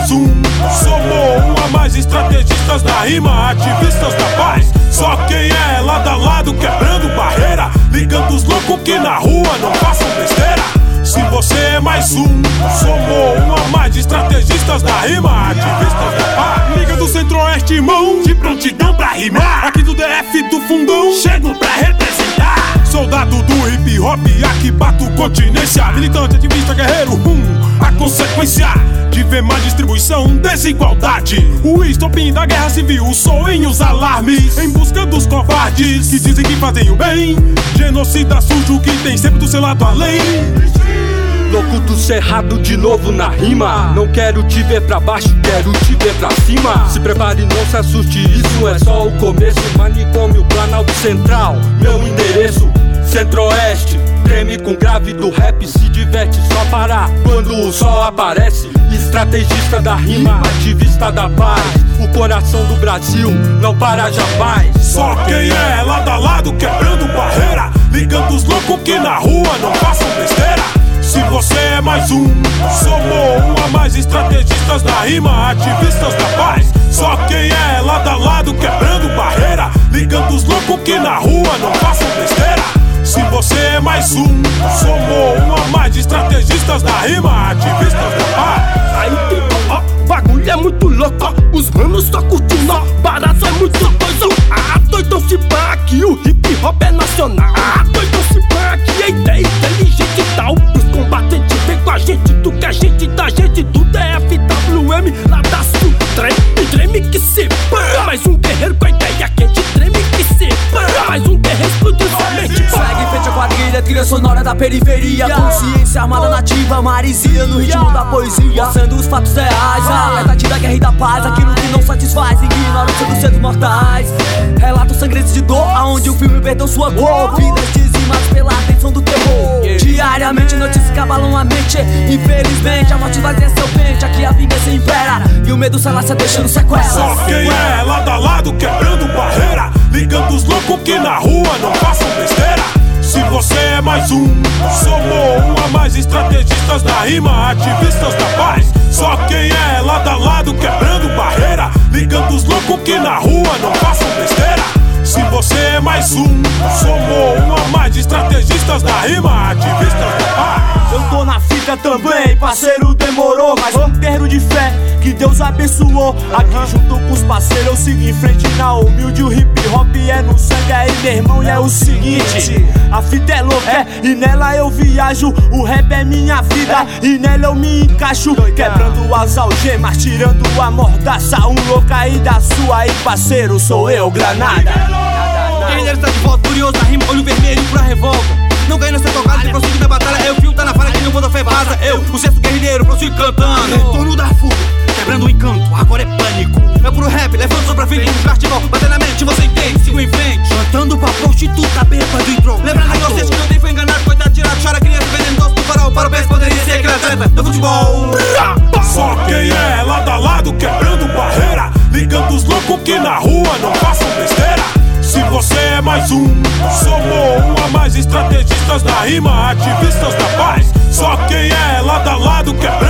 mais um, somos um a mais, estrategistas da rima, ativistas da paz. Só quem é lado a lado, quebrando barreira, ligando os loucos que na rua não façam besteira. Se você é mais um, somos um a mais, estrategistas da rima, ativistas da paz. Liga do Centro-Oeste, irmão, de prontidão pra rimar. Aqui do DF do Fundão, chego pra representar. Soldado do hip hop, aqui bato continência. Militante, ativista, guerreiro, a consequência de ver má distribuição, desigualdade. O estopim da guerra civil, soem os alarmes em busca dos covardes que dizem que fazem o bem. Genocida sujo que tem sempre do seu lado além. Louco do cerrado de novo na rima. Não quero te ver pra baixo, quero te ver pra cima. Se prepare, não se assuste, isso é só o começo. Manicômio, Planalto Central, meu endereço. Centro-Oeste, treme com grave do rap. Se diverte só parar quando o sol aparece. Estrategista da rima, ativista da paz. O coração do Brasil não para jamais. Só quem é lado a lado, quebrando barreira, ligando os loucos que na rua não façam besteira. Se você é mais um, somos um a mais, estrategistas da rima, ativistas da paz. Só quem é lado a lado, quebrando barreira, ligando os loucos que na rua não façam besteira. Se você é mais um, somos um a mais, estrategistas da rima, ativistas da paz. Aí tem bagulho é muito louco, os manos tão curtindo, barato é muito doido. Doidão se pá que o hip hop é nacional. Doidão se pá que a ideia inteligente e tal. Os combatentes vem com a gente, tu que a gente da gente, do DFWM lá da Sul. Treme que se pá. Mais um guerreiro com a ideia quente, treme que se pá. Mais um guerreiro explodiu sua mente. Segue em frente a quadrilha, trilha sonora da periferia. Consciência armada nativa, marisia no ritmo da poesia. Mostrando os fatos reais, a verdade da guerra e da paz. Aquilo que não satisfaz, ignorância dos seres mortais. Relatos sangrentos de dor, aonde o filme perdeu sua cor. Vidas dizimadas pela atenção do terror. Diariamente notícias que abalam a mente. Infelizmente a morte vai ser seu pente. Aqui a vingança impera e o medo se alaça deixando sequelas. Só quem é lado a lado, quebrando barreira, ligando os loucos que na rua não façam besteira. Se você é mais um, somos um a mais, estrategistas da rima, ativistas da paz. Só quem é lado a lado, quebrando barreira, ligando os loucos que na rua não façam besteira. Se você é mais um, somos um a mais, estrategistas da rima, ativistas da paz. Eu tô na fita também, parceiro, demorou. Mas um guerreiro de fé que Deus abençoou. Aqui junto com os parceiros eu sigo em frente na humilde. O hip hop é no sangue aí, meu irmão, e é o seguinte: a fita é louca, e nela eu viajo. O rap é minha vida, e nela eu me encaixo. Quebrando as algemas, tirando a mordaça. Um louco aí da sua aí, parceiro, sou eu, Granada. Guerreiro está de volta, curioso na rima, olho vermelho pra revolta. Não ganhei nessa tocada, e prossigo na batalha. Eu fio tá na falha, que não muda fé vaza. Eu, o sexto guerrilheiro, prossigo cantando. Retorno da fuga, quebrando o encanto, agora é pânico. É puro rap, levando só pra frente, um cartão, bater na mente, você entende, sigo em frente. Cantando pra prostituta, bêbado entrou. Lembrando que vocês que não tem foi enganado, coitado, tirado, chora, criança, venenoso do farol. Para o pés, poderia ser aquele atleta do futebol. Só quem é lado a lado, quebrando barreira, ligando os loucos que na rua não façam besteira. Se você é mais um, somos um a mais, estrategistas da rima, ativistas da paz. Só quem é lado a lado, quebrando